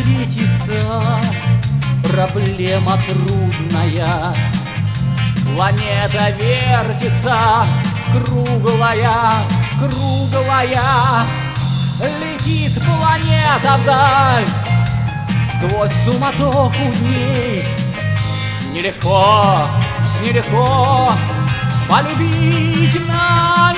светится, проблема трудная. Планета вертится, круглая, круглая. Летит планета вдаль, сквозь суматоху дней. Нелегко, нелегко полюбить на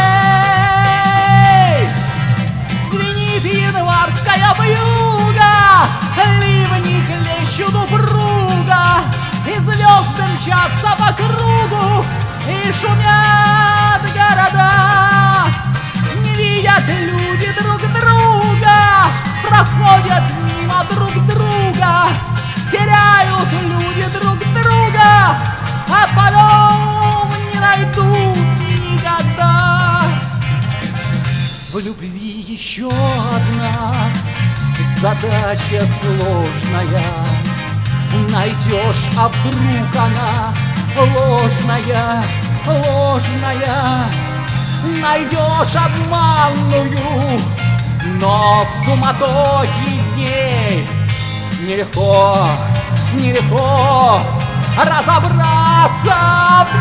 ней. Звенит январская вьюга, ливни хлещут упруго, и звезды мчатся по кругу, и шумят города. Не видят люди друг друга, проходят мимо друг друга, теряют люди друг друга, а потом не найдут никогда. В любви еще одна задача сложная. Найдешь, а вдруг она ложная, ложная. Найдешь обманную, но в суматохе дней нелегко, нелегко разобраться в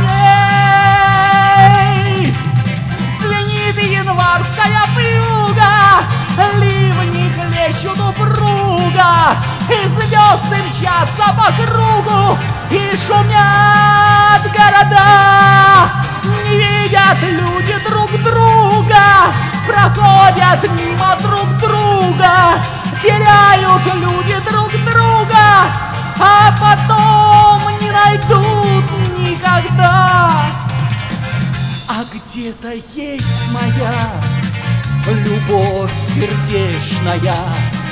ней. Звенит январская вьюга, ливни хлещут упруго, и звезды мчатся по кругу, и шумят города. Не видят люди друг друга, проходят мимо друг друга, теряют люди друг друга, а потом не найдут никогда. А где-то есть моя любовь сердечная,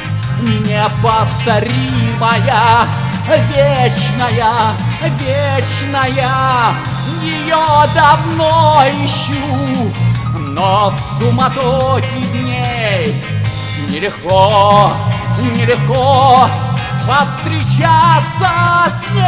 неповторимая, вечная, вечная. Ее давно ищу, но в суматохе дней нелегко, нелегко повстречаться с ней.